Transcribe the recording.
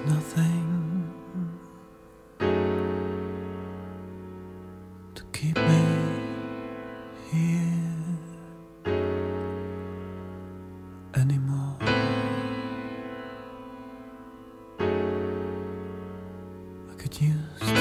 nothing to keep me here anymore. I could use